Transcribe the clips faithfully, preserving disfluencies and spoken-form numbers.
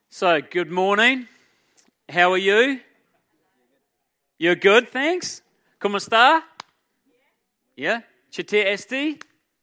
So, good morning. How are you? You're good, thanks. ¿Cómo está? Yeah? Chete esti?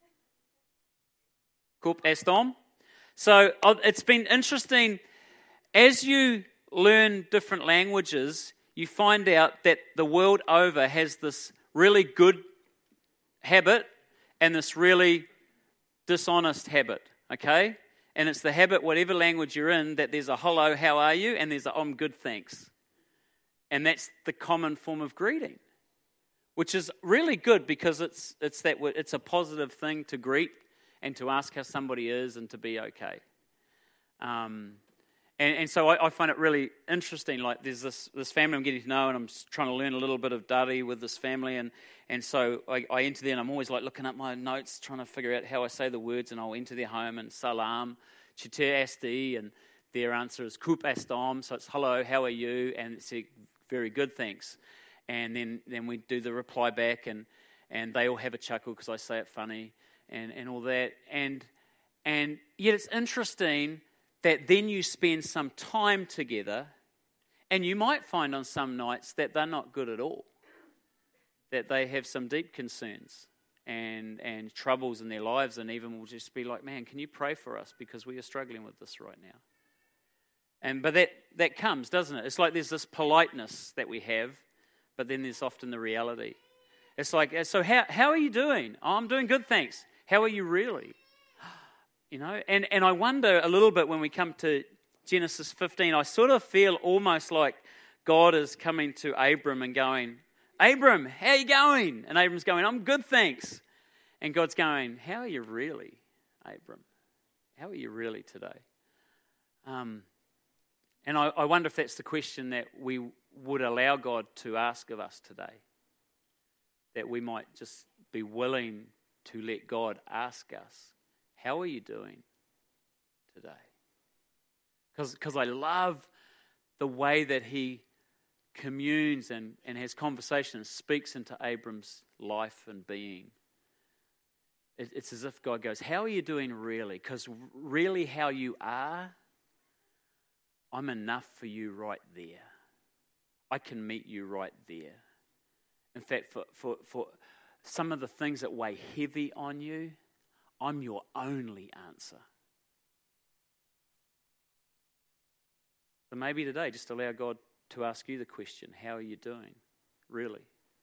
Kup estom? So, it's been interesting. As you learn different languages, you find out that the world over has this really good habit and this really dishonest habit, okay? And it's the habit, whatever language you're in, that there's a hello, how are you? And there's a I'm good, thanks. And that's the common form of greeting, which is really good because it's it's that it's a positive thing to greet and to ask how somebody is and to be okay. Um, and, and so I, I find it really interesting. Like there's this this family I'm getting to know, and I'm trying to learn a little bit of Dari with this family, and and so I, I enter there, and I'm always like looking up my notes, trying to figure out how I say the words, and I'll enter their home and salam, chete esti, and their answer is kup estom, so it's hello, how are you, and it's a very good, thanks. And then, then we do the reply back, and, and they all have a chuckle because I say it funny, and, and all that, and and yet it's interesting that then you spend some time together, and you might find on some nights that they're not good at all, that they have some deep concerns and and troubles in their lives, and even will just be like, man, can you pray for us because we are struggling with this right now? And but that, that comes, doesn't it? It's like there's this politeness that we have, but then there's often the reality. It's like, so how how are you doing? Oh, I'm doing good, thanks. How are you really? You know, and, and I wonder a little bit when we come to Genesis fifteen, I sort of feel almost like God is coming to Abram and going, Abram, how are you going? And Abram's going, I'm good, thanks. And God's going, how are you really, Abram? How are you really today? Um, and I, I wonder if that's the question that we would allow God to ask of us today. That we might just be willing to let God ask us, how are you doing today? Because I love the way that he communes and, and has conversations, speaks into Abram's life and being. It, it's as if God goes, how are you doing really? Because really how you are, I'm enough for you right there. I can meet you right there. In fact, for, for, for some of the things that weigh heavy on you, I'm your only answer. So maybe today, just allow God to ask you the question, how are you doing, really?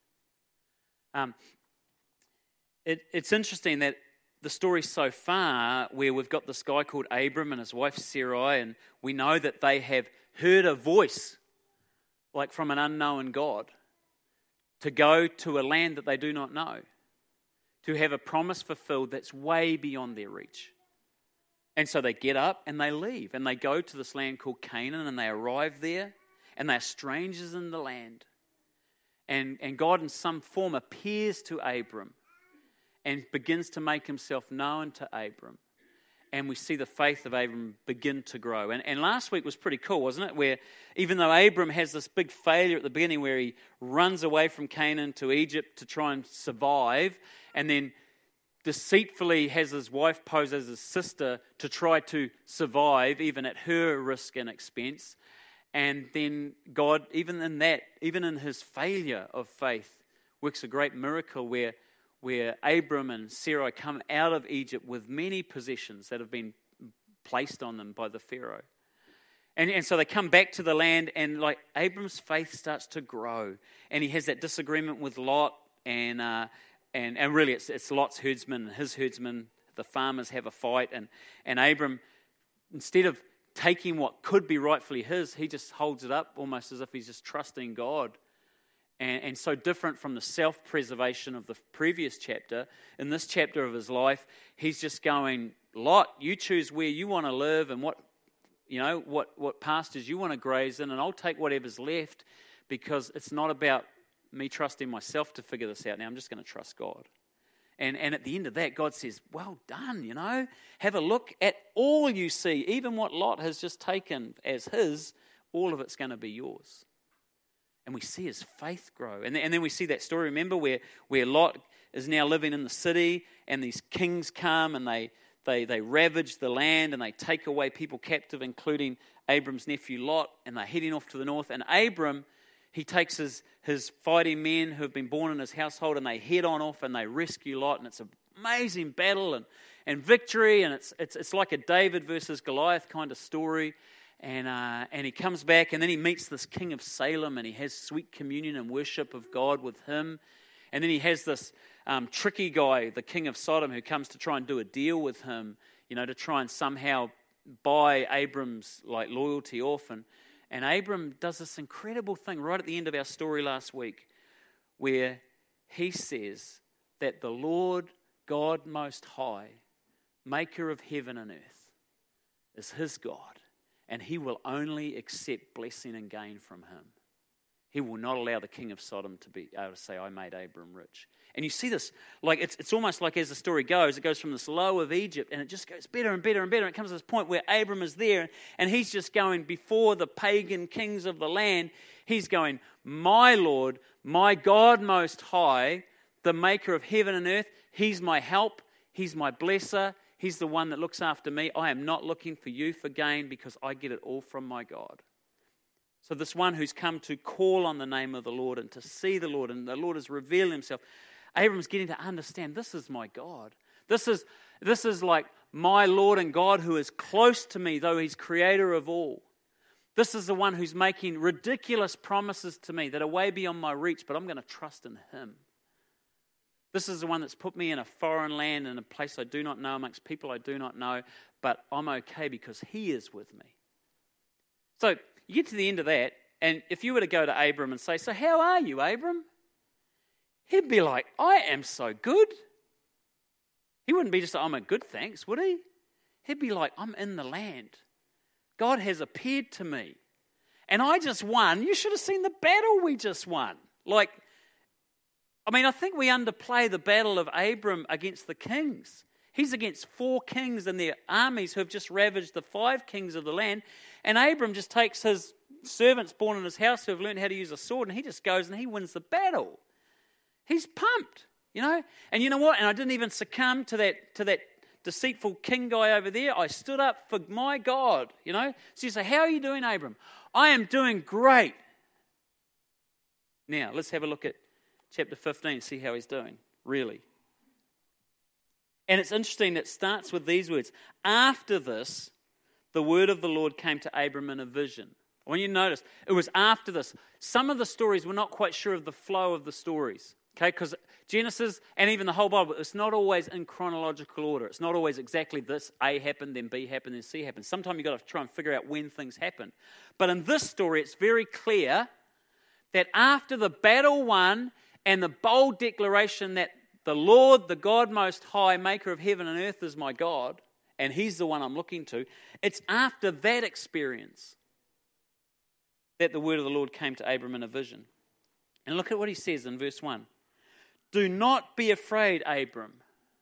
Um, it, it's interesting that the story so far, where we've got this guy called Abram and his wife Sarai, and we know that they have heard a voice, like from an unknown God, to go to a land that they do not know, to have a promise fulfilled that's way beyond their reach. And so they get up and they leave, and they go to this land called Canaan, and they arrive there, and they're strangers in the land. And, and God in some form appears to Abram and begins to make himself known to Abram. And we see the faith of Abram begin to grow. And, and last week was pretty cool, wasn't it? Where even though Abram has this big failure at the beginning where he runs away from Canaan to Egypt to try and survive, and then deceitfully has his wife pose as his sister to try to survive, even at her risk and expense. And then God, even in that, even in his failure of faith, works a great miracle where where Abram and Sarai come out of Egypt with many possessions that have been placed on them by the Pharaoh. And, and so they come back to the land, and like Abram's faith starts to grow. And he has that disagreement with Lot, and uh, and and really it's it's Lot's herdsmen and his herdsmen, the farmers have a fight, and, and Abram, instead of taking what could be rightfully his, he just holds it up almost as if he's just trusting God. And, and so different from the self-preservation of the previous chapter, in this chapter of his life, he's just going, Lot, you choose where you want to live and what, you know, what, what pastures you want to graze in, and I'll take whatever's left, because it's not about me trusting myself to figure this out now. I'm just going to trust God. And, and at the end of that, God says, well done, you know. Have a look at all you see. Even what Lot has just taken as his, all of it's going to be yours. And we see his faith grow. And then, and then we see that story, remember, where, where Lot is now living in the city, and these kings come and they they, they ravage the land and they take away people captive, including Abram's nephew Lot, and they're heading off to the north. And Abram, he takes his, his fighting men who have been born in his household, and they head on off and they rescue Lot, and it's an amazing battle and, and victory, and it's, it's, it's like a David versus Goliath kind of story. And uh, and he comes back, and then he meets this king of Salem, and he has sweet communion and worship of God with him. And then he has this um, tricky guy, the king of Sodom, who comes to try and do a deal with him, you know, to try and somehow buy Abram's like loyalty off. And, and Abram does this incredible thing right at the end of our story last week, where he says that the Lord God Most High, maker of heaven and earth, is his God. And he will only accept blessing and gain from him. He will not allow the king of Sodom to be able to say, I made Abram rich. And you see this, like it's it's almost like as the story goes, it goes from this low of Egypt, and it just goes better and better and better. And it comes to this point where Abram is there, and he's just going before the pagan kings of the land. He's going, my Lord, my God Most High, the maker of heaven and earth, he's my help, he's my blesser. He's the one that looks after me. I am not looking for you for gain because I get it all from my God. So this one who's come to call on the name of the Lord and to see the Lord, and the Lord has revealed himself. Abram's getting to understand, this is my God. This is, this is like my Lord and God who is close to me, though he's creator of all. This is the one who's making ridiculous promises to me that are way beyond my reach, but I'm going to trust in him. This is the one that's put me in a foreign land, in a place I do not know, amongst people I do not know, but I'm okay because he is with me. So you get to the end of that, and if you were to go to Abram and say, so how are you, Abram? He'd be like, I am so good. He wouldn't be just like, I'm a good thanks, would he? He'd be like, I'm in the land. God has appeared to me. And I just won. You should have seen the battle we just won. Like, I mean, I think we underplay the battle of Abram against the kings. He's against four kings and their armies who have just ravaged the five kings of the land. And Abram just takes his servants born in his house who have learned how to use a sword, and he just goes and he wins the battle. He's pumped, you know. And you know what? And I didn't even succumb to that to that deceitful king guy over there. I stood up for my God, you know. So you say, how are you doing, Abram? I am doing great. Now, let's have a look at chapter fifteen, see how he's doing, really. And it's interesting, it starts with these words. After this, the word of the Lord came to Abram in a vision. When you notice, it was after this. Some of the stories, we're not quite sure of the flow of the stories. Okay, because Genesis and even the whole Bible, it's not always in chronological order. It's not always exactly this, A happened, then B happened, then C happened. Sometimes you've got to try and figure out when things happen. But in this story, it's very clear that after the battle won and the bold declaration that the Lord, the God Most High, maker of heaven and earth is my God, and he's the one I'm looking to, it's after that experience that the word of the Lord came to Abram in a vision. And look at what he says in verse one. Do not be afraid, Abram.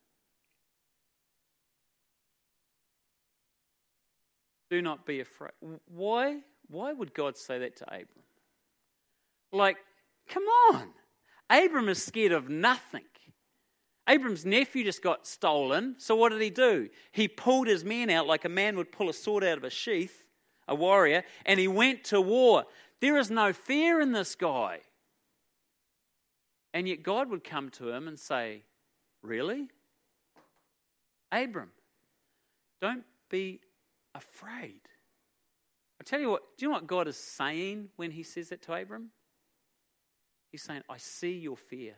Do not be afraid. Why? Why would God say that to Abram? Like, come on. Abram is scared of nothing. Abram's nephew just got stolen. So what did he do? He pulled his men out like a man would pull a sword out of a sheath, a warrior, and he went to war. There is no fear in this guy. And yet God would come to him and say, really? Abram, don't be afraid. I tell you what, do you know what God is saying when he says that to Abram? He's saying, I see your fear.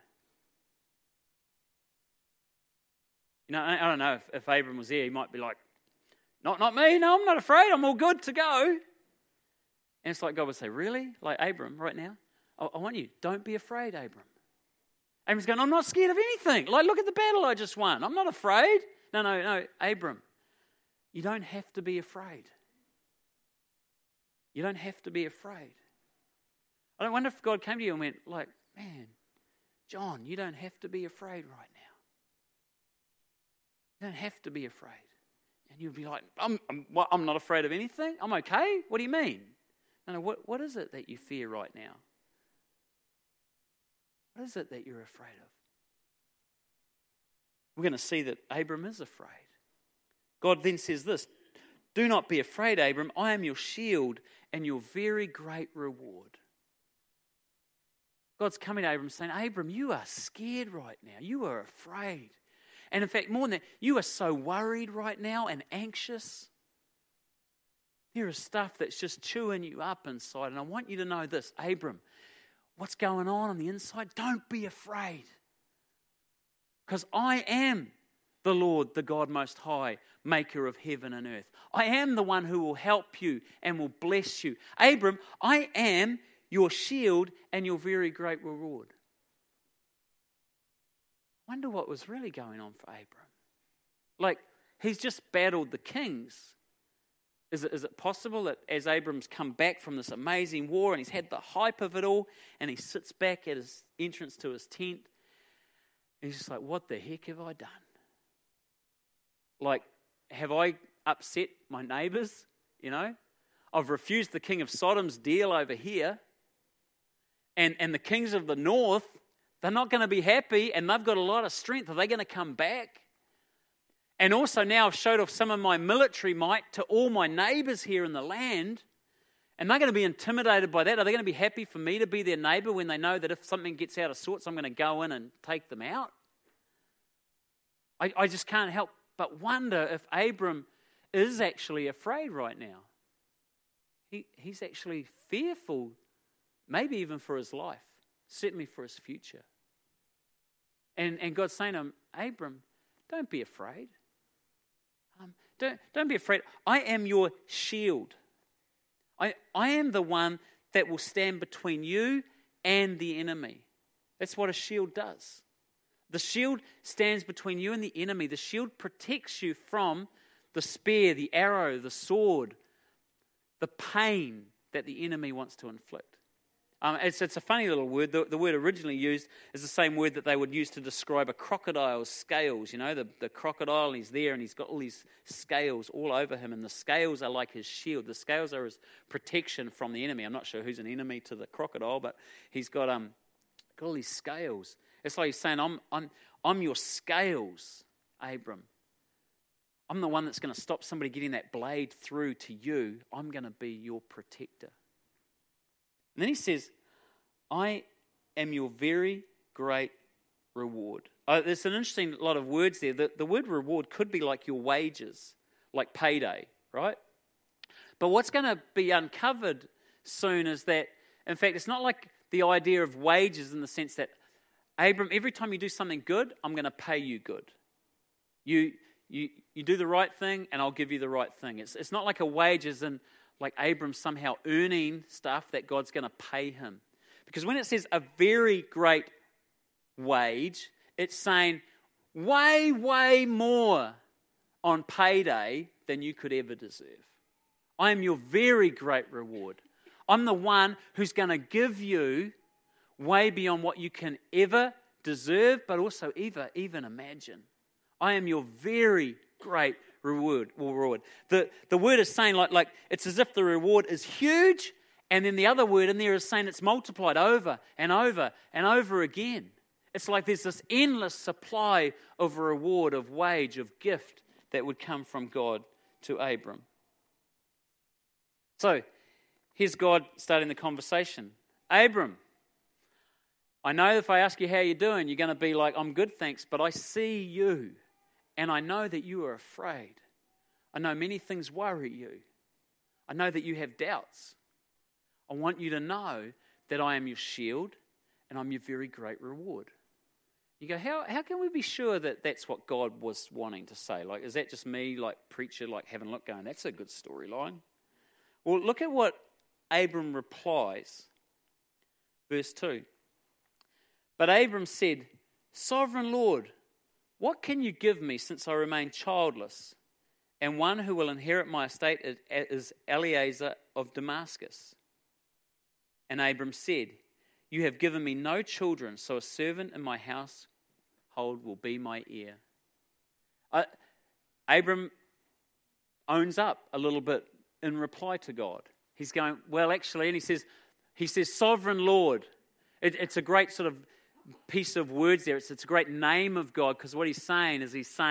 You know, I don't know if, if Abram was there, he might be like, not, not me, no, I'm not afraid, I'm all good to go. And it's like God would say, really? Like Abram right now? I, I want you, don't be afraid, Abram. Abram's going, I'm not scared of anything. Like, look at the battle I just won. I'm not afraid. No, no, no, Abram, you don't have to be afraid. You don't have to be afraid. I don't wonder if God came to you and went, like, man, John, you don't have to be afraid right now. You don't have to be afraid. And you'd be like, I'm, I'm, what, I'm not afraid of anything. I'm okay. What do you mean? No, no, what, what is it that you fear right now? What is it that you're afraid of? We're going to see that Abram is afraid. God then says this, do not be afraid, Abram. I am your shield and your very great reward. God's coming to Abram saying, Abram, you are scared right now. You are afraid. And in fact, more than that, you are so worried right now and anxious. There is stuff that's just chewing you up inside. And I want you to know this, Abram, what's going on on the inside? Don't be afraid. Because I am the Lord, the God Most High, maker of heaven and earth. I am the one who will help you and will bless you. Abram, I am your shield and your very great reward. I wonder what was really going on for Abram. Like, he's just battled the kings. Is it, is it possible that as Abram's come back from this amazing war and he's had the hype of it all and he sits back at his entrance to his tent and he's just like, what the heck have I done? Like, have I upset my neighbours? You know, I've refused the king of Sodom's deal over here. And, and the kings of the north, they're not going to be happy and they've got a lot of strength. Are they going to come back? And also now I've showed off some of my military might to all my neighbours here in the land. And they're going to be intimidated by that. Are they going to be happy for me to be their neighbour when they know that if something gets out of sorts, I'm going to go in and take them out? I, I just can't help but wonder if Abram is actually afraid right now. He, he's actually fearful, maybe even for his life, certainly for his future. And, and God's saying to him, Abram, don't be afraid. Um, don't, don't be afraid. I am your shield. I, I am the one that will stand between you and the enemy. That's what a shield does. The shield stands between you and the enemy. The shield protects you from the spear, the arrow, the sword, the pain that the enemy wants to inflict. Um, it's, it's a funny little word. The, the word originally used is the same word that they would use to describe a crocodile's scales. You know, the, the crocodile, he's there and he's got all these scales all over him, and the scales are like his shield. The scales are his protection from the enemy. I'm not sure who's an enemy to the crocodile, but he's got um got all these scales. It's like he's saying, I'm, I'm, I'm your scales, Abram. I'm the one that's going to stop somebody getting that blade through to you. I'm going to be your protector. And then he says, I am your very great reward. Uh, there's an interesting lot of words there. The, the word reward could be like your wages, like payday, right? But what's going to be uncovered soon is that, in fact, it's not like the idea of wages in the sense that, Abram, every time you do something good, I'm going to pay you good. You you you do the right thing and I'll give you the right thing. It's it's not like a wage as in like Abram somehow earning stuff that God's going to pay him. Because when it says a very great wage, it's saying way, way more on payday than you could ever deserve. I am your very great reward. I'm the one who's going to give you way beyond what you can ever deserve, but also ever even imagine. I am your very great reward. reward. The, the word is saying like, like it's as if the reward is huge, and then the other word in there is saying it's multiplied over and over and over again. It's like there's this endless supply of a reward, of wage, of gift that would come from God to Abram. So, here's God starting the conversation. Abram, I know if I ask you how you're doing, you're going to be like, I'm good, thanks, but I see you, and I know that you are afraid. I know many things worry you. I know that you have doubts. I want you to know that I am your shield, and I'm your very great reward. You go, how how can we be sure that that's what God was wanting to say? Like, is that just me, like preacher, like having a look going, that's a good storyline? Well, look at what Abram replies. Verse two. But Abram said, Sovereign Lord, what can you give me since I remain childless? And one who will inherit my estate is Eliezer of Damascus. And Abram said, You have given me no children, so a servant in my household will be my heir. Uh, Abram owns up a little bit in reply to God. He's going, well, actually, and he says, he says, Sovereign Lord. It, it's a great sort of piece of words there. It's, it's a great name of God, because what he's saying is he's saying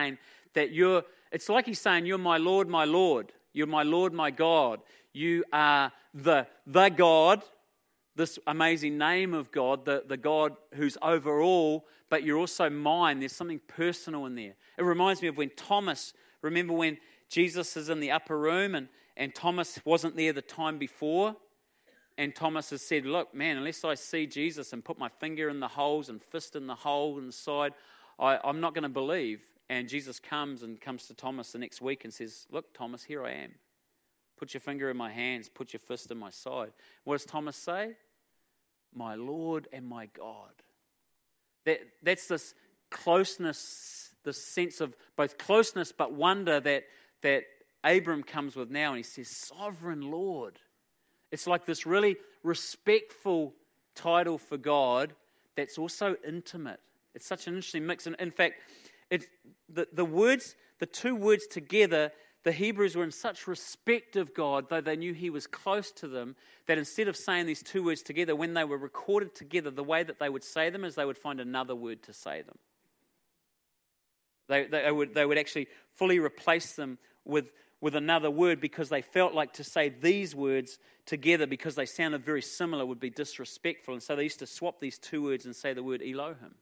that you're, it's like he's saying, you're my Lord, my Lord. You're my Lord, my God. You are the, the God, this amazing name of God, the, the God who's over all, but you're also mine. There's something personal in there. It reminds me of when Thomas, remember when Jesus is in the upper room and, and Thomas wasn't there the time before? And Thomas has said, look, man, unless I see Jesus and put my finger in the holes and fist in the hole in the side, I, I'm not going to believe. And Jesus comes and comes to Thomas the next week and says, look, Thomas, here I am. Put your finger in my hands, put your fist in my side. What does Thomas say? My Lord and my God. That, that's this closeness, this sense of both closeness but wonder that, that Abram comes with now. And he says, Sovereign Lord. It's like this really respectful title for God that's also intimate. It's such an interesting mix. And in fact, it's the, the words, the two words together, the Hebrews were in such respect of God, though they knew he was close to them, that instead of saying these two words together, when they were recorded together, the way that they would say them is they would find another word to say them. They, they, would, they would actually fully replace them with, with another word because they felt like to say these words together because they sounded very similar would be disrespectful. And so they used to swap these two words and say the word Elohim.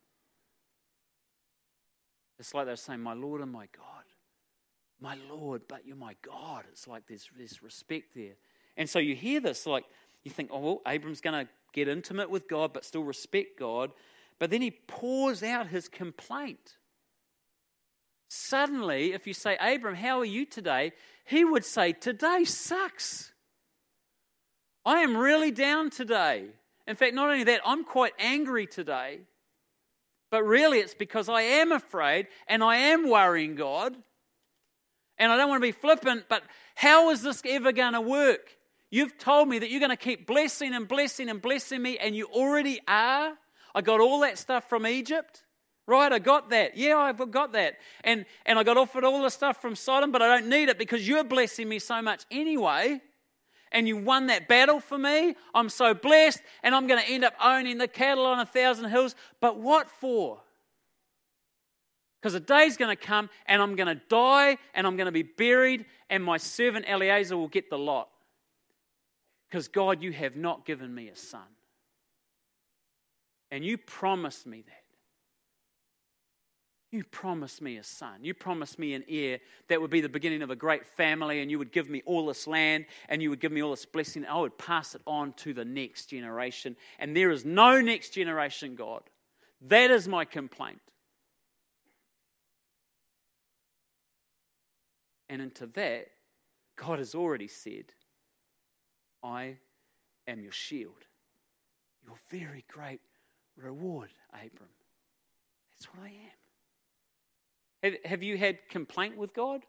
It's like they were saying, my Lord and my God. My Lord, but you're my God. It's like there's, there's respect there. And so you hear this, like you think, oh, well, Abram's going to get intimate with God, but still respect God. But then he pours out his complaint. Suddenly, if you say, Abram, how are you today? He would say, today sucks. I am really down today. In fact, not only that, I'm quite angry today. But really it's because I am afraid and I am worrying God. And I don't want to be flippant, but how is this ever going to work? You've told me that you're going to keep blessing and blessing and blessing me, and you already are. I got all that stuff from Egypt, right? I got that. Yeah, I've got that. And, and I got offered all the stuff from Sodom, but I don't need it because you're blessing me so much anyway. And you won that battle for me. I'm so blessed, and I'm going to end up owning the cattle on a thousand hills. But what for? Because a day's going to come, and I'm going to die, and I'm going to be buried, and my servant Eliezer will get the lot. Because, God, you have not given me a son. And you promised me that. You promised me a son. You promised me an heir that would be the beginning of a great family, and you would give me all this land, and you would give me all this blessing. I would pass it on to the next generation. And there is no next generation, God. That is my complaint. And into that, God has already said, I am your shield, your very great reward, Abram. That's what I am. Have, have you had complaint with God?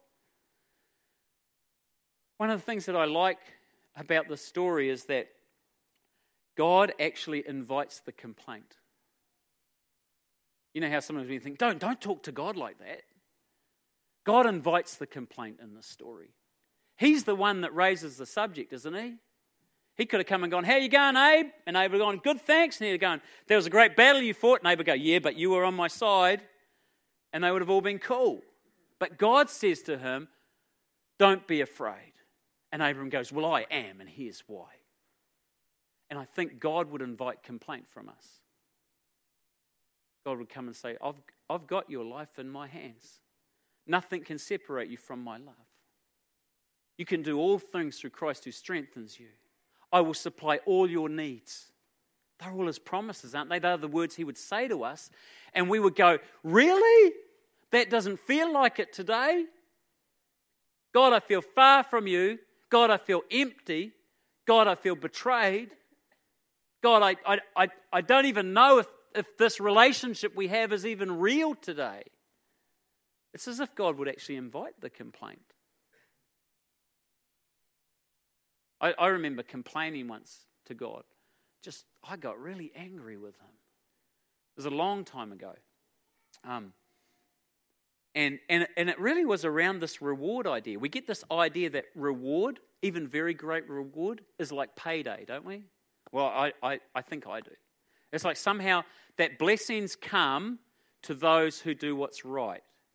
One of the things that I like about this story is that God actually invites the complaint. You know how sometimes we think, don't, don't talk to God like that. God invites the complaint in this story. He's the one that raises the subject, isn't he? He could have come and gone, how you going, Abe? And Abe would have gone, good, thanks. And he'd have gone, there was a great battle you fought. And Abe would go, yeah, but you were on my side. And they would have all been cool. But God says to him, don't be afraid. And Abram goes, well, I am, and here's why. And I think God would invite complaint from us. God would come and say, I've, I've got your life in my hands. Nothing can separate you from my love. You can do all things through Christ who strengthens you. I will supply all your needs. They're all his promises, aren't they? They're the words he would say to us. And we would go, really? That doesn't feel like it today. God, I feel far from you. God, I feel empty. God, I feel betrayed. God, I, I, I, I don't even know if, if this relationship we have is even real today. It's as if God would actually invite the complaint. I, I remember complaining once to God. Just, I got really angry with him. It was a long time ago. Um, and, and, and it really was around this reward idea. We get this idea that reward, even very great reward, is like payday, don't we? Well, I, I, I think I do. It's like somehow that blessings come to those who do what's right.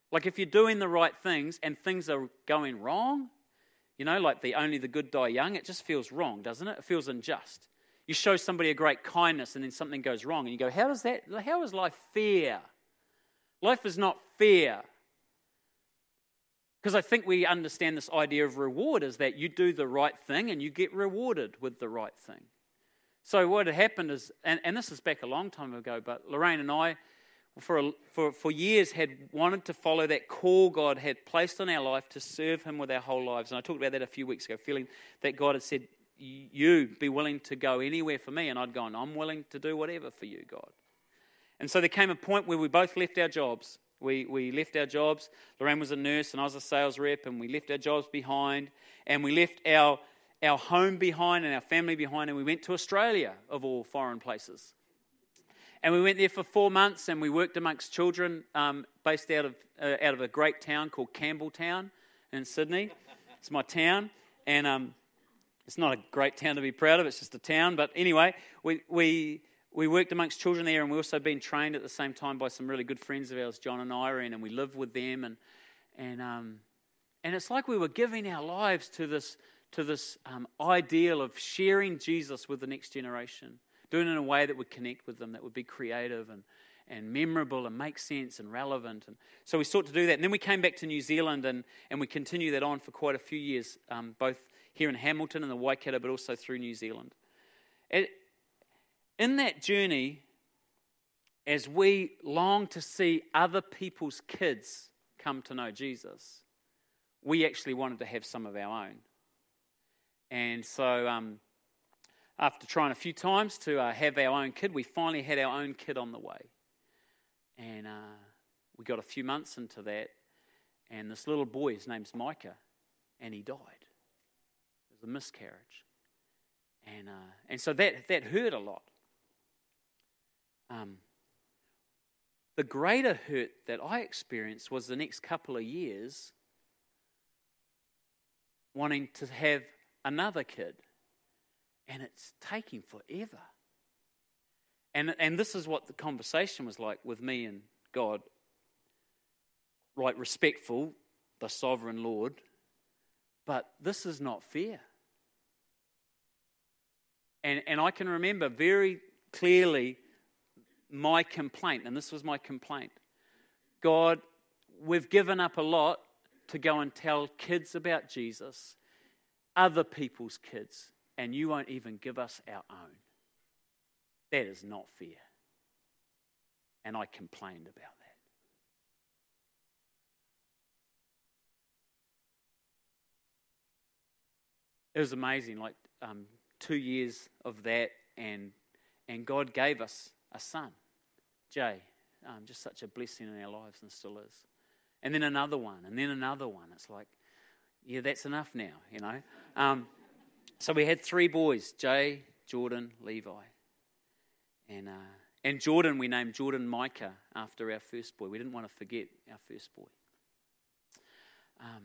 Like if you're doing the right things and things are going wrong, you know, like the only the good die young, it just feels wrong, doesn't it? It feels unjust. You show somebody a great kindness and then something goes wrong and you go, how is that, how is life fair? Life is not fair. Because I think we understand this idea of reward is that you do the right thing and you get rewarded with the right thing. So what had happened is, and, and this is back a long time ago, but Lorraine and I, for, a, for, for years, had wanted to follow that call God had placed on our life to serve Him with our whole lives. And I talked about that a few weeks ago, feeling that God had said, you be willing to go anywhere for me. And I'd gone, I'm willing to do whatever for you, God. And so there came a point where we both left our jobs. We we left our jobs. Lorraine was a nurse and I was a sales rep, and we left our jobs behind, and we left our our home behind and our family behind, and we went to Australia, of all foreign places. And we went there for four months, and we worked amongst children um, based out of uh, out of a great town called Campbelltown in Sydney. It's my town, and um, it's not a great town to be proud of. It's just a town, but anyway, we we. We worked amongst children there, and we also been trained at the same time by some really good friends of ours, John and Irene, and we lived with them, and and um, and it's like we were giving our lives to this to this um, ideal of sharing Jesus with the next generation, doing it in a way that would connect with them, that would be creative and and memorable and make sense and relevant. And so we sought to do that, and then we came back to New Zealand, and and we continued that on for quite a few years, um, both here in Hamilton and the Waikato, but also through New Zealand. It, In that journey, as we long to see other people's kids come to know Jesus, we actually wanted to have some of our own. And so um, after trying a few times to uh, have our own kid, we finally had our own kid on the way. And uh, we got a few months into that, and this little boy, his name's Micah, and he died. It was a miscarriage. And, uh, and so that, that hurt a lot. Um, the greater hurt that I experienced was the next couple of years wanting to have another kid, and it's taking forever. And and this is what the conversation was like with me and God. Right, respectful, the sovereign Lord, but this is not fair. And and I can remember very clearly my complaint, and this was my complaint. God, we've given up a lot to go and tell kids about Jesus, other people's kids, and you won't even give us our own. That is not fair. And I complained about that. It was amazing, like um, two years of that, and and God gave us a son, Jay, um, just such a blessing in our lives, and still is. And then another one, and then another one. It's like, yeah, that's enough now, you know. Um, so we had three boys, Jay, Jordan, Levi. And uh, and Jordan, we named Jordan Micah after our first boy. We didn't want to forget our first boy. Um,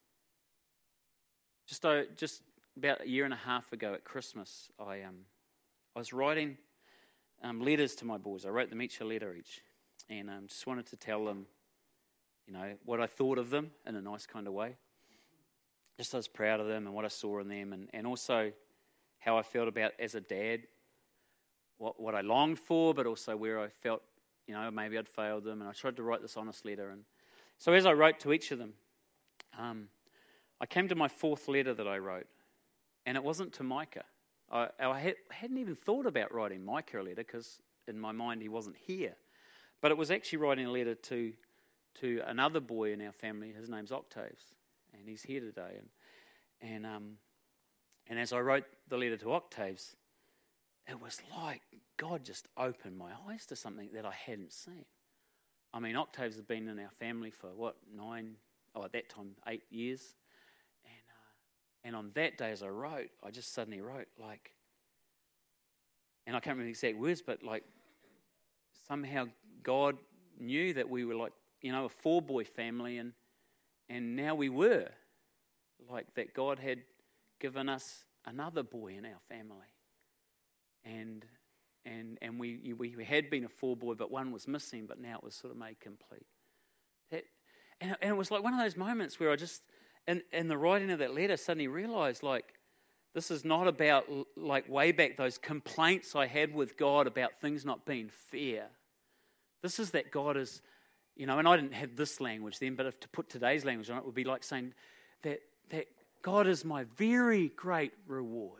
just uh, just about a year and a half ago at Christmas, I um I was writing Um, letters to my boys. I wrote them each a letter each, and um, just wanted to tell them, you know, what I thought of them in a nice kind of way. Just I was proud of them and what I saw in them, and, and also how I felt about as a dad, what what I longed for, but also where I felt, you know, maybe I'd failed them. And I tried to write this honest letter. And so as I wrote to each of them, um, I came to my fourth letter that I wrote, and it wasn't to Micah. I, I had, hadn't even thought about writing Micah a letter because in my mind he wasn't here. But it was actually writing a letter to to another boy in our family. His name's Octaves, and he's here today. And and um and as I wrote the letter to Octaves, it was like God just opened my eyes to something that I hadn't seen. I mean, Octaves has been in our family for what nine? Oh, at that time, eight years. And on that day, as I wrote, I just suddenly wrote, like, and I can't remember the exact words, but like, somehow God knew that we were like, you know, a four-boy family, and and now we were. Like, that God had given us another boy in our family. And and and we we had been a four-boy, but one was missing, but now it was sort of made complete. That, And, and it was like one of those moments where I just, in, in the writing of that letter, suddenly realized, like, this is not about, like, way back those complaints I had with God about things not being fair. This is that God is, you know, and I didn't have this language then, but if to put today's language on it, it would be like saying that, that God is my very great reward.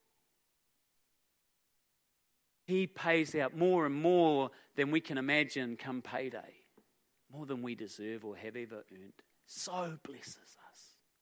He pays out more and more than we can imagine come payday. More than we deserve or have ever earned. So blesses us.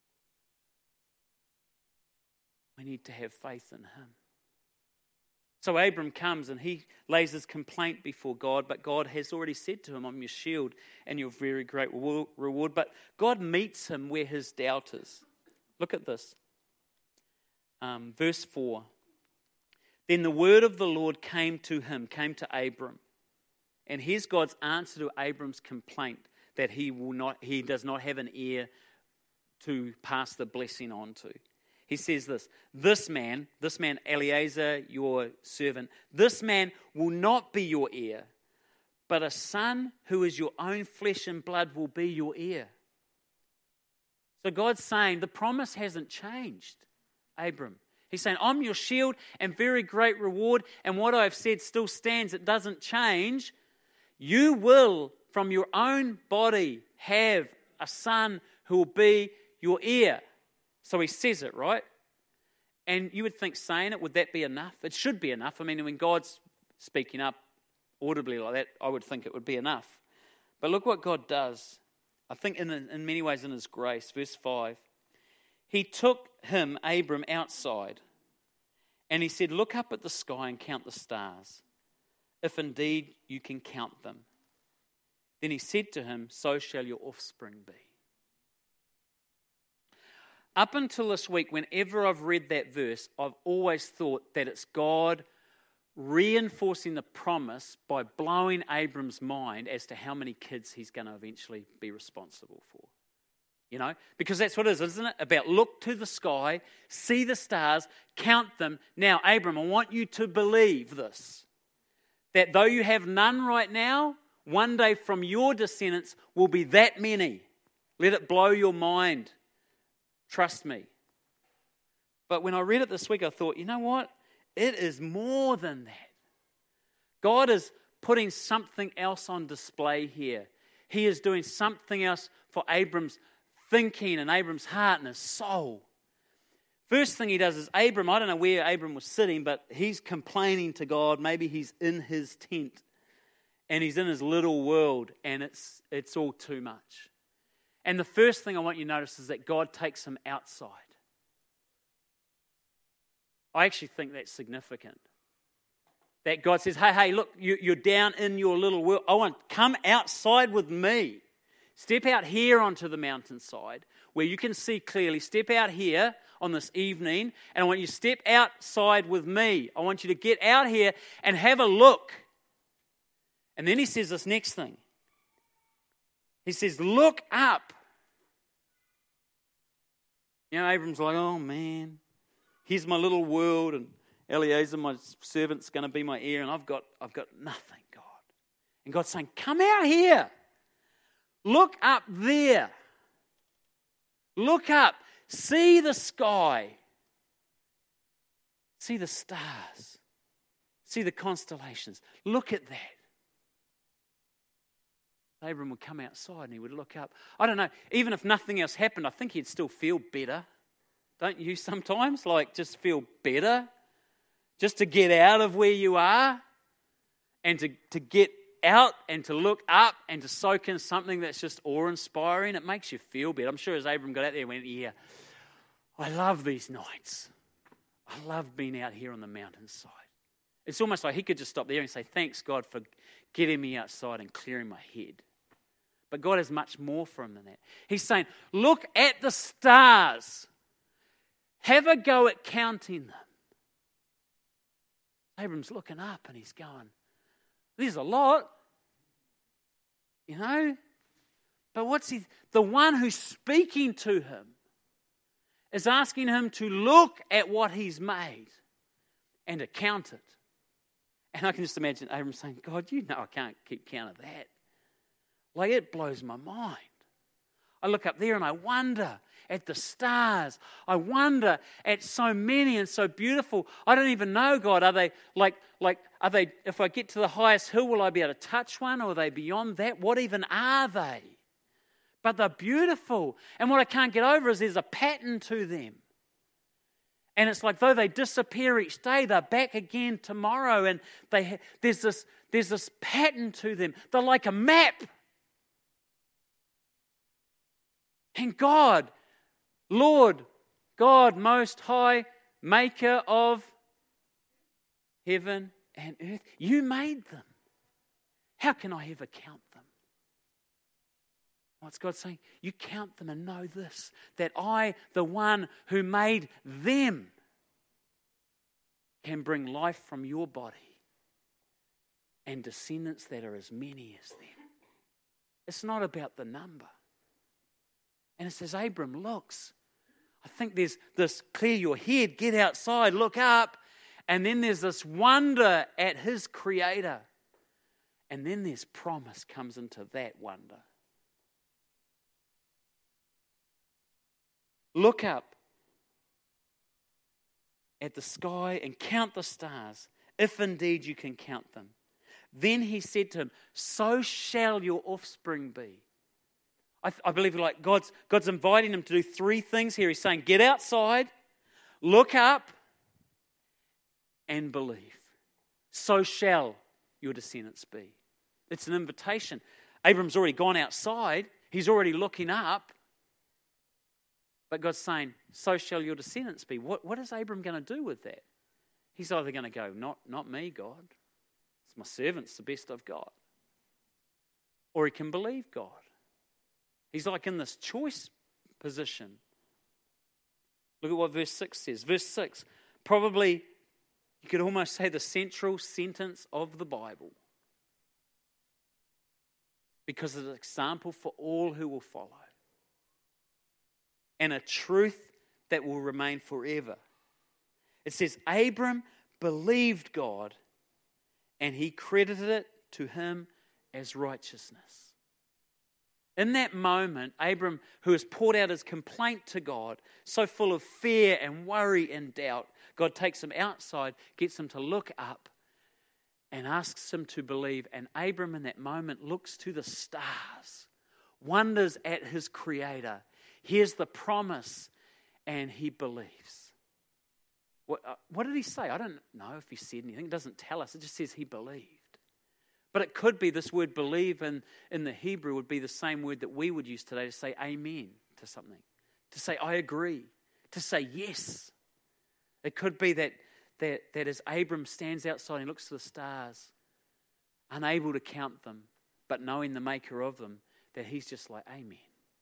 We need to have faith in him. So Abram comes and he lays his complaint before God, but God has already said to him, I'm your shield and your very great reward. But God meets him where his doubt is. Look at this. Um, verse four. Then the word of the Lord came to him, came to Abram. And here's God's answer to Abram's complaint that he will not, he does not have an heir to pass the blessing on to. He says this, this man, this man Eliezer, your servant, this man will not be your heir, but a son who is your own flesh and blood will be your heir. So God's saying the promise hasn't changed, Abram. He's saying, I'm your shield and very great reward, and what I've said still stands. It doesn't change. You will, from your own body, have a son who will be your heir. So he says it, right? And you would think saying it, would that be enough? It should be enough. I mean, when God's speaking up audibly like that, I would think it would be enough. But look what God does. I think in, in many ways in his grace. Verse five. He took him, Abram, outside, and he said, look up at the sky and count the stars, if indeed you can count them. Then he said to him, so shall your offspring be. Up until this week, whenever I've read that verse, I've always thought that it's God reinforcing the promise by blowing Abram's mind as to how many kids he's going to eventually be responsible for. You know, because that's what it is, isn't it? About look to the sky, see the stars, count them. Now, Abram, I want you to believe this, that though you have none right now, one day from your descendants will be that many. Let it blow your mind. Trust me. But when I read it this week, I thought, you know what? It is more than that. God is putting something else on display here. He is doing something else for Abram's thinking and Abram's heart and his soul. First thing he does is Abram, I don't know where Abram was sitting, but he's complaining to God. Maybe he's in his tent and he's in his little world and it's it's all too much. And the first thing I want you to notice is that God takes him outside. I actually think that's significant. That God says, hey, hey, look, you, you're down in your little world. I want come outside with me. Step out here onto the mountainside where you can see clearly. Step out here on this evening and I want you to step outside with me. I want you to get out here and have a look. And then he says this next thing. He says, look up. You know, Abram's like, oh man, here's my little world and Eliezer, my servant's going to be my heir and I've got, I've got nothing, God. And God's saying, come out here. Look up there. Look up. See the sky. See the stars. See the constellations. Look at that. Abram would come outside and he would look up. I don't know, even if nothing else happened, I think he'd still feel better. Don't you sometimes? Like just feel better? Just to get out of where you are and to, to get out and to look up and to soak in something that's just awe-inspiring. It makes you feel better. I'm sure as Abram got out there, he went, yeah, I love these nights. I love being out here on the mountainside. It's almost like he could just stop there and say, thanks God for getting me outside and clearing my head. But God has much more for him than that. He's saying, look at the stars. Have a go at counting them. Abram's looking up and he's going, there's a lot, you know. But what's he, the one who's speaking to him is asking him to look at what he's made and to count it. And I can just imagine Abram saying, God, you know I can't keep count of that. Like, it blows my mind. I look up there and I wonder at the stars. I wonder at so many and so beautiful. I don't even know, God. Are they like, like, are they, if I get to the highest hill, will I be able to touch one? Or are they beyond that? What even are they? But they're beautiful. And what I can't get over is there's a pattern to them. And it's like though they disappear each day, they're back again tomorrow. And they there's this, there's this pattern to them. They're like a map. And God, Lord, God Most High, Maker of heaven and earth, you made them. How can I ever count them? What's God saying? You count them and know this, that I, the one who made them, can bring life from your body and descendants that are as many as them. It's not about the number. And it says, Abram looks. I think there's this clear your head, get outside, look up. And then there's this wonder at his creator. And then there's promise comes into that wonder. Look up at the sky and count the stars, if indeed you can count them. Then he said to him, so shall your offspring be. I, I believe like God's, God's inviting him to do three things here. He's saying, get outside, look up, and believe. So shall your descendants be. It's an invitation. Abram's already gone outside. He's already looking up. But God's saying, so shall your descendants be. What, what is Abram going to do with that? He's either going to go, not, not me, God. It's my servants, the best I've got. Or he can believe God. He's like in this choice position. Look at what verse six says. Verse six, probably you could almost say the central sentence of the Bible. Because it's an example for all who will follow. And a truth that will remain forever. It says, Abram believed God and he credited it to him as righteousness. In that moment, Abram, who has poured out his complaint to God, so full of fear and worry and doubt, God takes him outside, gets him to look up and asks him to believe. And Abram in that moment looks to the stars, wonders at his Creator, hears the promise, and he believes. What, uh, what did he say? I don't know if he said anything. It doesn't tell us. It just says he believed. But it could be this word believe in, in the Hebrew would be the same word that we would use today to say amen to something. To say I agree. To say yes. It could be that, that, that as Abram stands outside and looks to the stars, unable to count them, but knowing the maker of them, that he's just like, amen.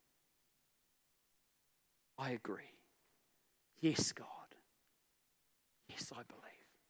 I agree. Yes, God. Yes, I believe.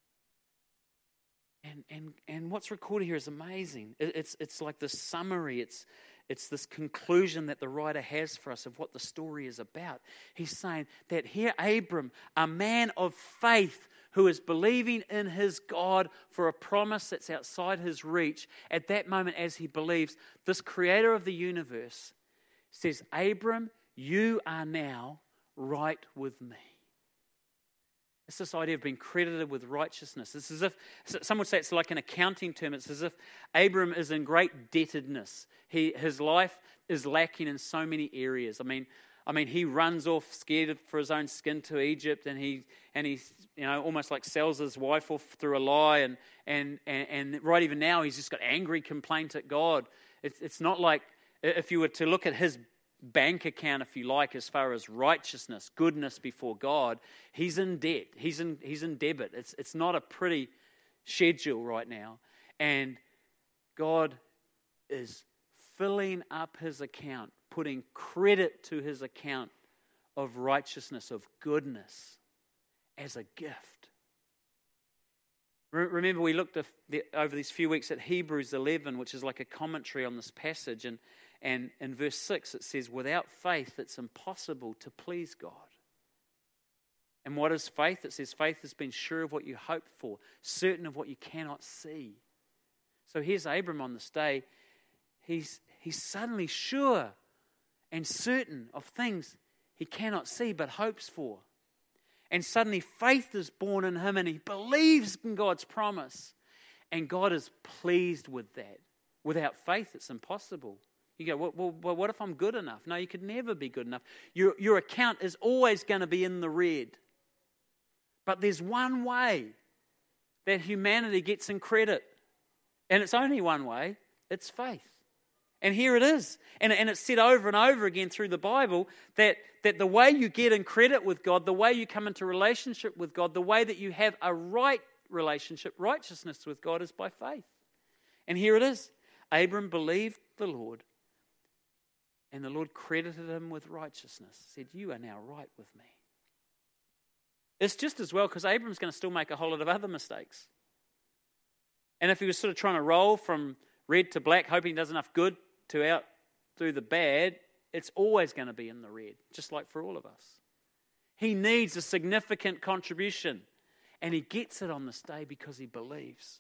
And and and what's recorded here is amazing. It, it's it's like this summary. It's it's this conclusion that the writer has for us of what the story is about. He's saying that here Abram, a man of faith who is believing in his God for a promise that's outside his reach, at that moment as he believes, this creator of the universe says, Abram, you are now right with me. It's this idea of being credited with righteousness. It's as if, some would say it's like an accounting term. It's as if Abram is in great debtedness. He, his life is lacking in so many areas. I mean, I mean, he runs off scared for his own skin to Egypt, and he and he, you know, almost like sells his wife off through a lie, and and and, and right even now he's just got angry complaint at God. It's it's not like if you were to look at his bank account, if you like, as far as righteousness, goodness before God, he's in debt. He's in he's in debit. It's it's not a pretty schedule right now. And God is filling up his account, putting credit to his account of righteousness, of goodness, as a gift. Remember, we looked over these few weeks at Hebrews eleven, which is like a commentary on this passage, and And in verse six, it says, without faith, it's impossible to please God. And what is faith? It says faith has been sure of what you hope for, certain of what you cannot see. So here's Abram on this day. He's, he's suddenly sure and certain of things he cannot see but hopes for. And suddenly faith is born in him and he believes in God's promise. And God is pleased with that. Without faith, it's impossible. You go, well, well, what if I'm good enough? No, you could never be good enough. Your, your account is always going to be in the red. But there's one way that humanity gets in credit. And it's only one way. It's faith. And here it is. And, and it's said over and over again through the Bible that, that the way you get in credit with God, the way you come into relationship with God, the way that you have a right relationship, righteousness with God is by faith. And here it is. Abram believed the Lord, and the Lord credited him with righteousness. Said, you are now right with me. It's just as well because Abram's going to still make a whole lot of other mistakes. And if he was sort of trying to roll from red to black, hoping he does enough good to out through the bad, it's always going to be in the red, just like for all of us. He needs a significant contribution, and he gets it on this day because he believes.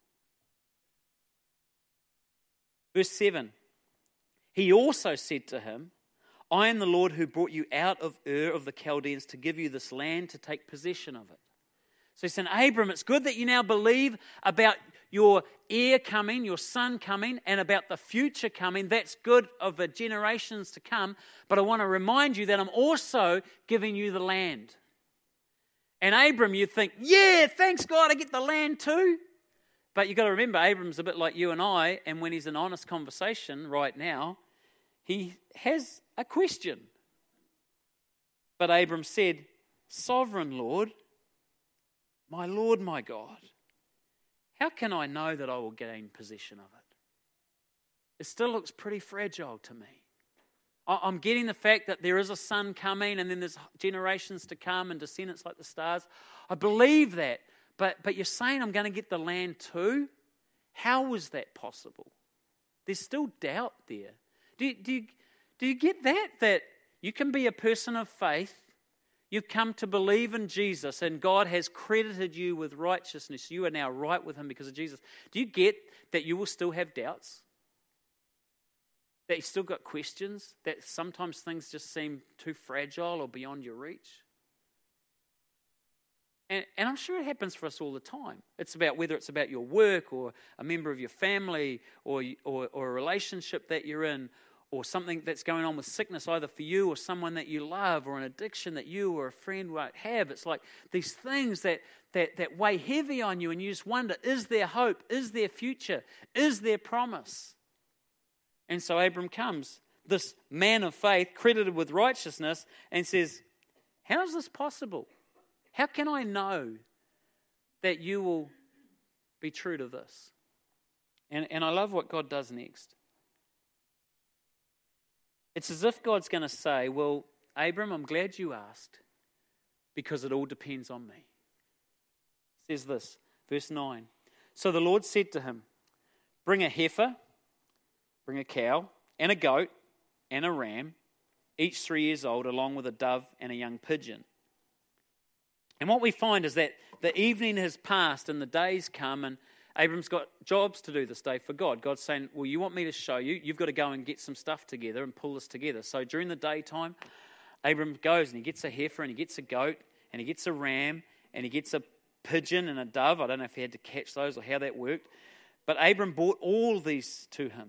Verse seven, he also said to him, I am the Lord who brought you out of Ur of the Chaldeans to give you this land to take possession of it. So he said, Abram, it's good that you now believe about your heir coming, your son coming, and about the future coming. That's good of the generations to come. But I want to remind you that I'm also giving you the land. And Abram, you think, yeah, thanks God, I get the land too. But you've got to remember, Abram's a bit like you and I, and when he's in honest conversation right now, he has a question. But Abram said, Sovereign Lord, my Lord, my God, how can I know that I will gain possession of it? It still looks pretty fragile to me. I'm getting the fact that there is a son coming and then there's generations to come and descendants like the stars. I believe that. But, but you're saying I'm going to get the land too? How was that possible? There's still doubt there. Do you, do you, do you get that? That you can be a person of faith. You've come to believe in Jesus and God has credited you with righteousness. You are now right with him because of Jesus. Do you get that you will still have doubts? That you've still got questions? That sometimes things just seem too fragile or beyond your reach? And, and I'm sure it happens for us all the time. It's about whether it's about your work or a member of your family or, or, or a relationship that you're in or something that's going on with sickness either for you or someone that you love or an addiction that you or a friend won't have. It's like these things that, that, that weigh heavy on you and you just wonder, is there hope? Is there future? Is there promise? And so Abram comes, this man of faith credited with righteousness, and says, how is this possible? How can I know that you will be true to this? And, and I love what God does next. It's as if God's going to say, well, Abram, I'm glad you asked because it all depends on me. It says this, verse nine. So the Lord said to him, bring a heifer, bring a cow, and a goat, and a ram, each three years old, along with a dove and a young pigeon. And what we find is that the evening has passed and the days come, and Abram's got jobs to do this day for God. God's saying, well, you want me to show you? You've got to go and get some stuff together and pull this together. So during the daytime, Abram goes and he gets a heifer and he gets a goat and he gets a ram and he gets a pigeon and a dove. I don't know if he had to catch those or how that worked. But Abram brought all these to him.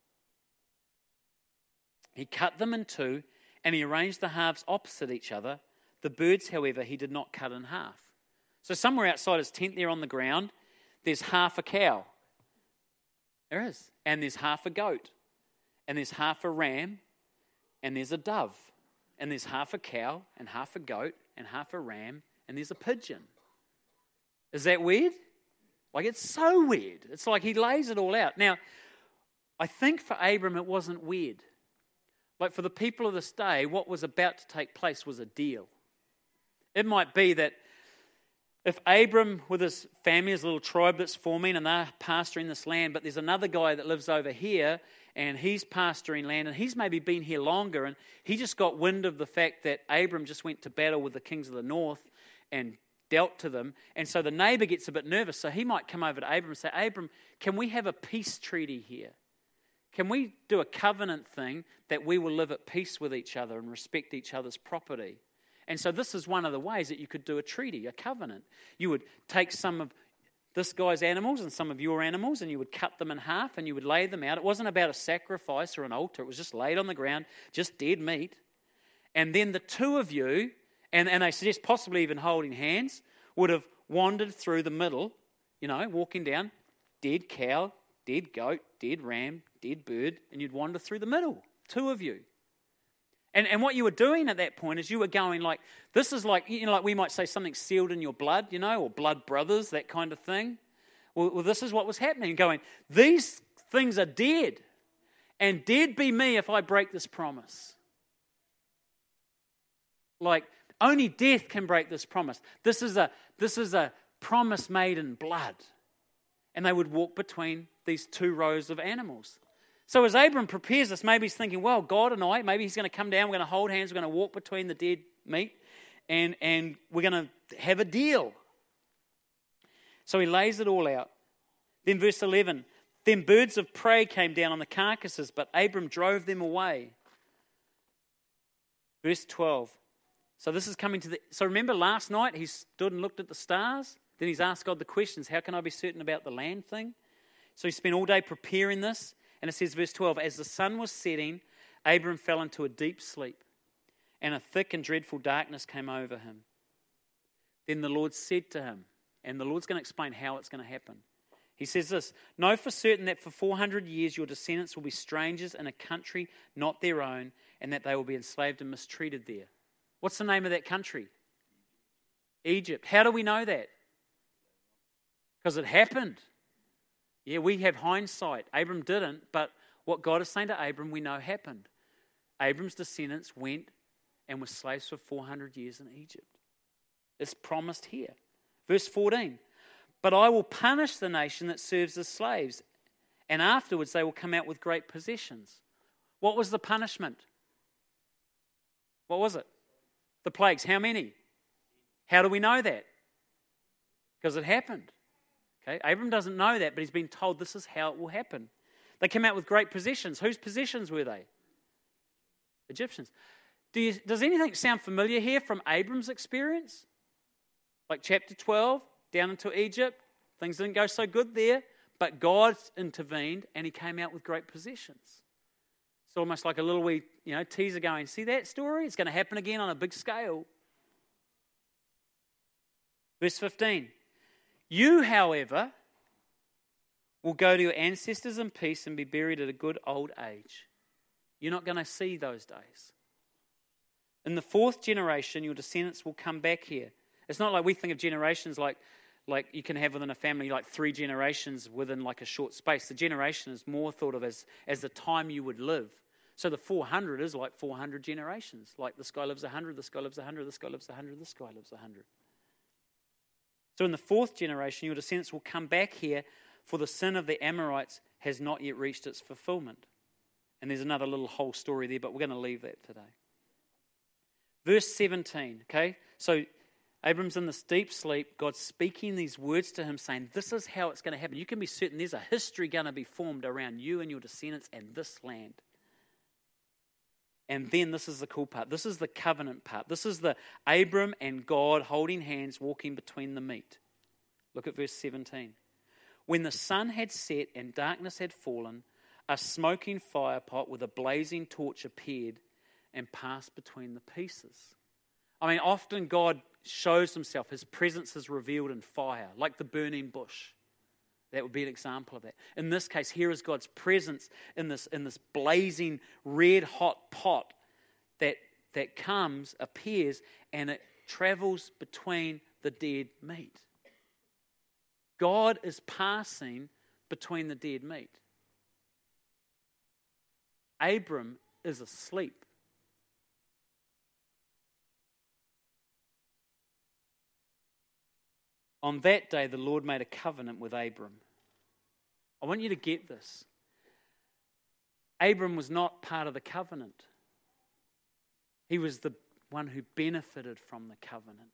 He cut them in two and he arranged the halves opposite each other. The birds, however, he did not cut in half. So somewhere outside his tent there on the ground, there's half a cow. There is. And there's half a goat. And there's half a ram. And there's a dove. And there's half a cow and half a goat and half a ram. And there's a pigeon. Is that weird? Like, it's so weird. It's like he lays it all out. Now, I think for Abram it wasn't weird. Like for the people of this day, what was about to take place was a deal. It might be that if Abram with his family, his little tribe that's forming, and they're pastoring this land, but there's another guy that lives over here and he's pastoring land and he's maybe been here longer and he just got wind of the fact that Abram just went to battle with the kings of the north and dealt to them. And so the neighbor gets a bit nervous. So he might come over to Abram and say, Abram, can we have a peace treaty here? Can we do a covenant thing that we will live at peace with each other and respect each other's property? And so this is one of the ways that you could do a treaty, a covenant. You would take some of this guy's animals and some of your animals, and you would cut them in half and you would lay them out. It wasn't about a sacrifice or an altar. It was just laid on the ground, just dead meat. And then the two of you, and, and they suggest possibly even holding hands, would have wandered through the middle, you know, walking down, dead cow, dead goat, dead ram, dead bird, and you'd wander through the middle, two of you. And and what you were doing at that point is you were going like, this is like, you know, like we might say something sealed in your blood, you know, or blood brothers, that kind of thing. Well, well this is what was happening, going, these things are dead, and dead be me if I break this promise. Like, only death can break this promise. This is a this is a promise made in blood. And they would walk between these two rows of animals. So as Abram prepares this, maybe he's thinking, well, God and I, maybe he's going to come down, we're going to hold hands, we're going to walk between the dead meat, and, and we're going to have a deal. So he lays it all out. Then verse eleven, then birds of prey came down on the carcasses, but Abram drove them away. Verse twelve. So this is coming to the... So remember last night he stood and looked at the stars? Then he's asked God the questions, how can I be certain about the land thing? So he spent all day preparing this. And it says, verse twelve, as the sun was setting, Abram fell into a deep sleep, and a thick and dreadful darkness came over him. Then the Lord said to him, and the Lord's going to explain how it's going to happen. He says this, know for certain that for four hundred years your descendants will be strangers in a country not their own, and that they will be enslaved and mistreated there. What's the name of that country? Egypt. How do we know that? Because it happened. Yeah, we have hindsight. Abram didn't, but what God is saying to Abram, we know happened. Abram's descendants went and were slaves for four hundred years in Egypt. It's promised here. Verse fourteen, but I will punish the nation that serves as slaves, and afterwards they will come out with great possessions. What was the punishment? What was it? The plagues. How many? How do we know that? Because it happened. Okay, Abram doesn't know that, but he's been told this is how it will happen. They came out with great possessions. Whose possessions were they? Egyptians. Do you, does anything sound familiar here from Abram's experience? Like chapter twelve, down into Egypt, things didn't go so good there, but God intervened and he came out with great possessions. It's almost like a little wee, you know, teaser going, see that story? It's going to happen again on a big scale. Verse fifteen. You, however, will go to your ancestors in peace and be buried at a good old age. You're not going to see those days. In the fourth generation, your descendants will come back here. It's not like we think of generations like, like you can have within a family, like three generations within like a short space. The generation is more thought of as, as the time you would live. So the four hundred is like four hundred generations. Like this guy lives one hundred, this guy lives one hundred, this guy lives one hundred, this guy lives one hundred. So in the fourth generation, your descendants will come back here, for the sin of the Amorites has not yet reached its fulfillment. And there's another little whole story there, but we're going to leave that today. Verse seventeen, okay? So Abram's in this deep sleep. God's speaking these words to him saying, this is how it's going to happen. You can be certain there's a history going to be formed around you and your descendants and this land. And then this is the cool part. This is the covenant part. This is the Abram and God holding hands, walking between the meat. Look at verse seventeen. When the sun had set and darkness had fallen, a smoking fire pot with a blazing torch appeared and passed between the pieces. I mean, often God shows himself. His presence is revealed in fire, like the burning bush. That would be an example of that. In this case, here is God's presence in this, in this blazing, red-hot pot that, that comes, appears, and it travels between the dead meat. God is passing between the dead meat. Abram is asleep. On that day, the Lord made a covenant with Abram. I want you to get this. Abram was not part of the covenant. He was the one who benefited from the covenant.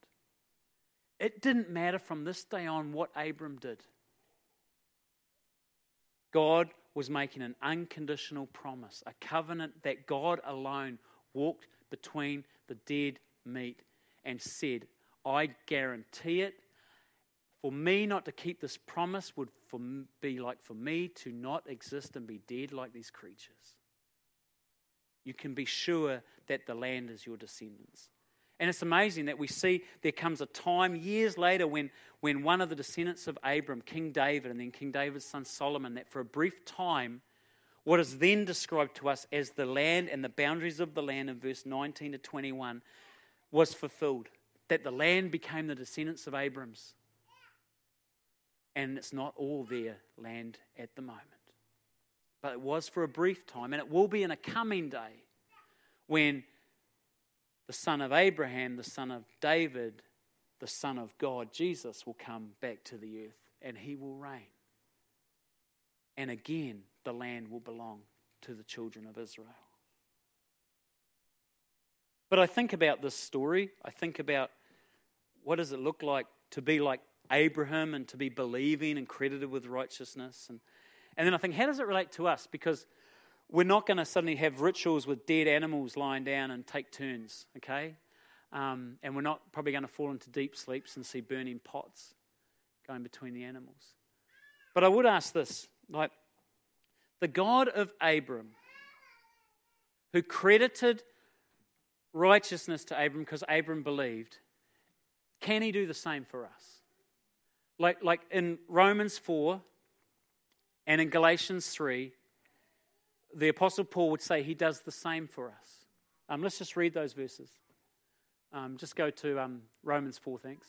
It didn't matter from this day on what Abram did. God was making an unconditional promise, a covenant that God alone walked between the dead meat and said, I guarantee it. For me not to keep this promise would for, be like for me to not exist and be dead like these creatures. You can be sure that the land is your descendants. And it's amazing that we see there comes a time years later when, when one of the descendants of Abram, King David, and then King David's son Solomon, that for a brief time, what is then described to us as the land and the boundaries of the land in verse nineteen to twenty-one was fulfilled. That the land became the descendants of Abram's. And it's not all their land at the moment. But it was for a brief time, and it will be in a coming day when the son of Abraham, the son of David, the son of God, Jesus, will come back to the earth and he will reign. And again, the land will belong to the children of Israel. But I think about this story. I think about what does it look like to be like Abraham and to be believing and credited with righteousness. And, and then I think, how does it relate to us? Because we're not going to suddenly have rituals with dead animals lying down and take turns, okay? Um, and we're not probably going to fall into deep sleeps and see burning pots going between the animals. But I would ask this, like, the God of Abram, who credited righteousness to Abram because Abram believed, can he do the same for us? Like, like in Romans four and in Galatians three, the Apostle Paul would say he does the same for us. Um, let's just read those verses. Um, just go to um, Romans four, thanks.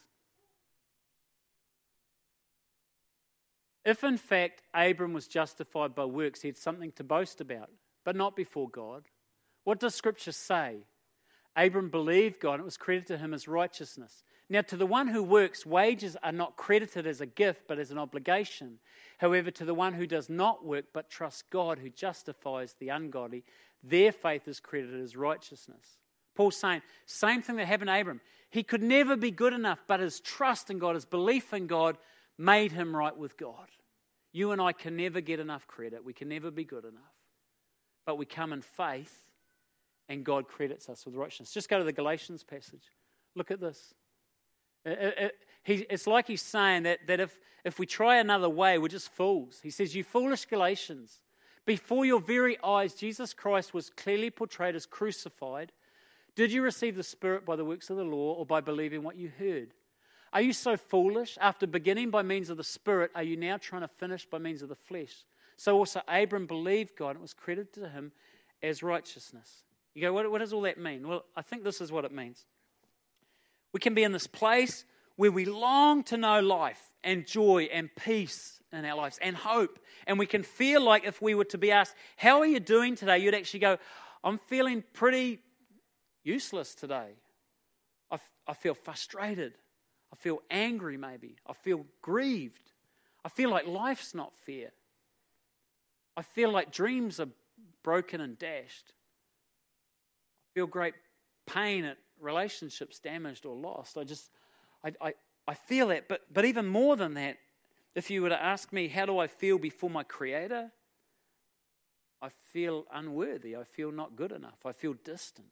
If in fact Abram was justified by works, he had something to boast about, but not before God. What does Scripture say? Abram believed God and it was credited to him as righteousness. Now to the one who works, wages are not credited as a gift but as an obligation. However, to the one who does not work but trusts God who justifies the ungodly, their faith is credited as righteousness. Paul's saying, same thing that happened to Abram. He could never be good enough, but his trust in God, his belief in God made him right with God. You and I can never get enough credit. We can never be good enough. But we come in faith and God credits us with righteousness. Just go to the Galatians passage. Look at this. It, it, he, it's like he's saying that, that if, if we try another way, we're just fools. He says, you foolish Galatians, before your very eyes, Jesus Christ was clearly portrayed as crucified. Did you receive the Spirit by the works of the law or by believing what you heard? Are you so foolish? After beginning by means of the Spirit, are you now trying to finish by means of the flesh? So also Abram believed God and it was credited to him as righteousness. You go, what, what does all that mean? Well, I think this is what it means. We can be in this place where we long to know life and joy and peace in our lives and hope. And we can feel like if we were to be asked, how are you doing today? You'd actually go, I'm feeling pretty useless today. I, f- I feel frustrated. I feel angry maybe. I feel grieved. I feel like life's not fair. I feel like dreams are broken and dashed. I feel great pain at relationships damaged or lost. I just, I, I, I feel that. But, but even more than that, if you were to ask me, how do I feel before my Creator? I feel unworthy. I feel not good enough. I feel distant.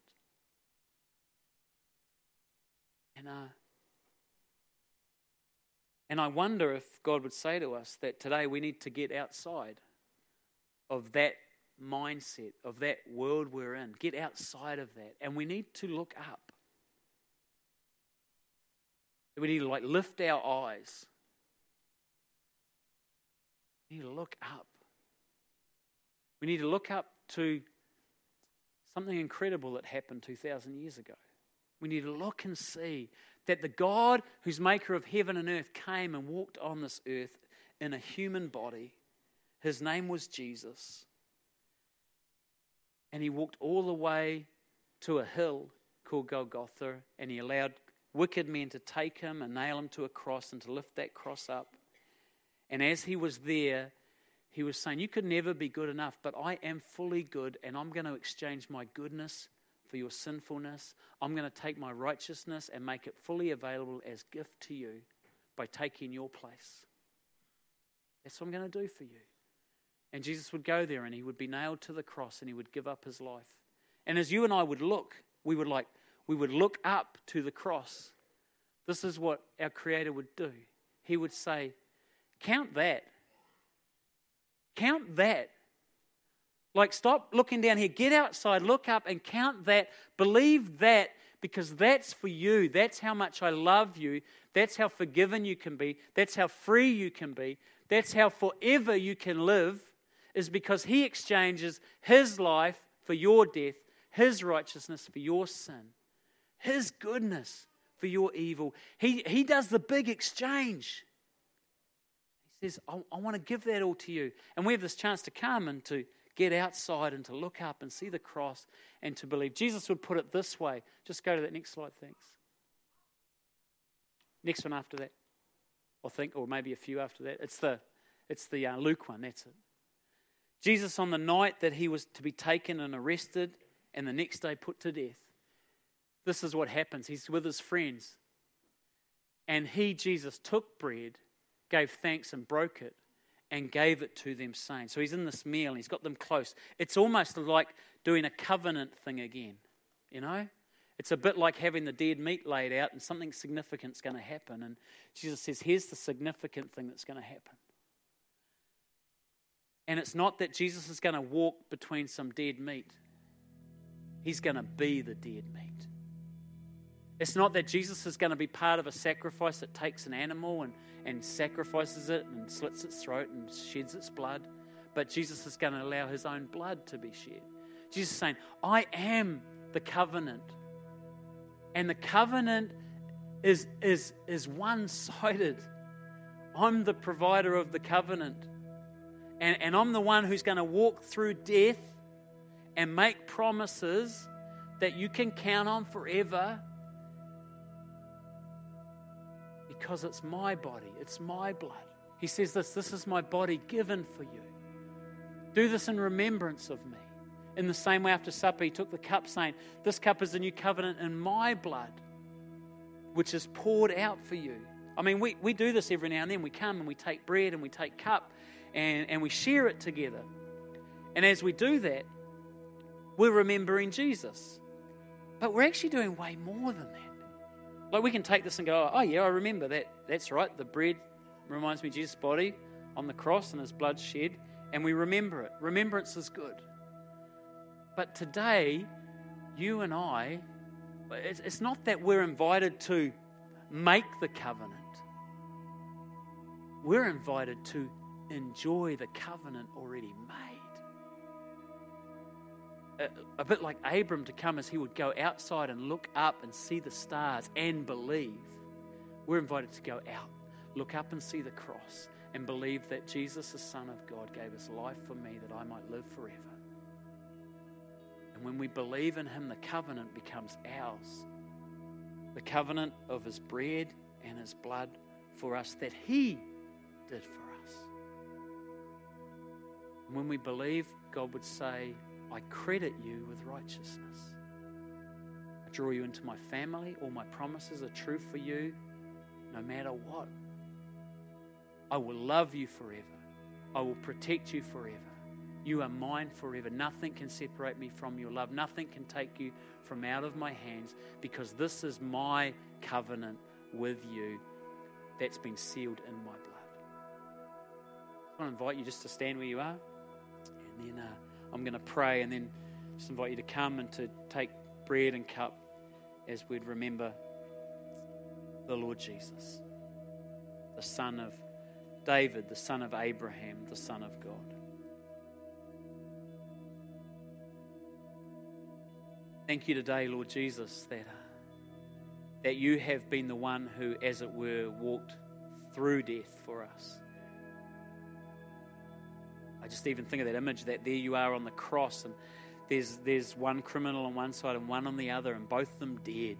And, uh, and I wonder if God would say to us that today we need to get outside of that mindset, of that world we're in. Get outside of that. And we need to look up. We need to like lift our eyes. We need to look up. We need to look up to something incredible that happened two thousand years ago. We need to look and see that the God who's maker of heaven and earth came and walked on this earth in a human body. His name was Jesus. And he walked all the way to a hill called Golgotha, and he allowed wicked men to take him and nail him to a cross and to lift that cross up. And as he was there, he was saying, you could never be good enough, but I am fully good, and I'm going to exchange my goodness for your sinfulness. I'm going to take my righteousness and make it fully available as gift to you by taking your place. That's what I'm going to do for you. And Jesus would go there and he would be nailed to the cross and he would give up his life. And as you and I would look, we would like, we would look up to the cross. This is what our Creator would do. He would say, count that. Count that. Like, stop looking down here. Get outside, look up and count that. Believe that, because that's for you. That's how much I love you. That's how forgiven you can be. That's how free you can be. That's how forever you can live, is because He exchanges His life for your death, His righteousness for your sin, His goodness for your evil. He, he does the big exchange. He says, I, I want to give that all to you. And we have this chance to come and to get outside and to look up and see the cross and to believe. Jesus would put it this way. Just go to that next slide, thanks. Next one after that. I think, or maybe a few after that. It's the, it's the uh, Luke one, that's it. Jesus, on the night that he was to be taken and arrested and the next day put to death, this is what happens. He's with his friends. And he, Jesus, took bread, gave thanks and broke it, and gave it to them, saying. So he's in this meal and he's got them close. It's almost like doing a covenant thing again, you know? It's a bit like having the dead meat laid out and something significant's going to happen. And Jesus says, here's the significant thing that's going to happen. And it's not that Jesus is going to walk between some dead meat. He's going to be the dead meat. It's not that Jesus is going to be part of a sacrifice that takes an animal and, and sacrifices it and slits its throat and sheds its blood. But Jesus is going to allow his own blood to be shed. Jesus is saying, I am the covenant. And the covenant is, is, is one-sided. I'm the provider of the covenant. And, and I'm the one who's going to walk through death and make promises that you can count on forever, because it's my body, it's my blood. He says this, this is my body given for you. Do this in remembrance of me. In the same way, after supper, he took the cup, saying, this cup is the new covenant in my blood, which is poured out for you. I mean, we, we do this every now and then. We come and we take bread and we take cup and, and we share it together. And as we do that, we're remembering Jesus. But we're actually doing way more than that. Like, we can take this and go, oh yeah, I remember that. That's right. The bread reminds me of Jesus' body on the cross and his blood shed. And we remember it. Remembrance is good. But today, you and I, it's, it's not that we're invited to make the covenant. We're invited to enjoy the covenant already made. A, a bit like Abram to come as he would go outside and look up and see the stars and believe. We're invited to go out, look up and see the cross and believe that Jesus, the Son of God, gave his life for me that I might live forever. And when we believe in him, the covenant becomes ours. The covenant of his bread and his blood for us that he did for us. And when we believe, God would say, I credit you with righteousness. I draw you into my family. All my promises are true for you, no matter what. I will love you forever. I will protect you forever. You are mine forever. Nothing can separate me from your love. Nothing can take you from out of my hands, because this is my covenant with you that's been sealed in my blood. I want to invite you just to stand where you are, and then uh, I'm going to pray, and then just invite you to come and to take bread and cup as we'd remember the Lord Jesus, the Son of David, the Son of Abraham, the Son of God. Thank you today, Lord Jesus, that, uh, that you have been the one who, as it were, walked through death for us. I just even think of that image that there you are on the cross, and there's, there's one criminal on one side and one on the other, and both of them dead.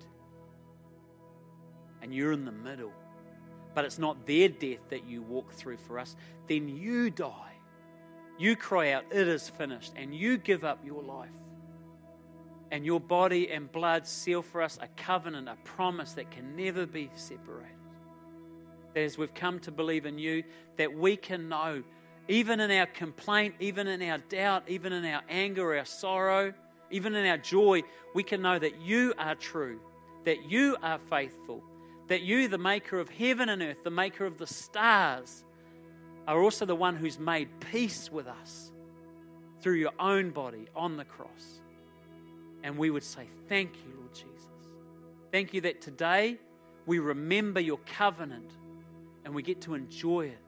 And you're in the middle. But it's not their death that you walk through for us. Then you die. You cry out, it is finished, and you give up your life. And your body and blood seal for us a covenant, a promise that can never be separated. That as we've come to believe in you, that we can know Even in our complaint, even in our doubt, even in our anger, our sorrow, even in our joy, we can know that you are true, that you are faithful, that you, the maker of heaven and earth, the maker of the stars, are also the one who's made peace with us through your own body on the cross. And we would say, thank you, Lord Jesus. Thank you that today we remember your covenant and we get to enjoy it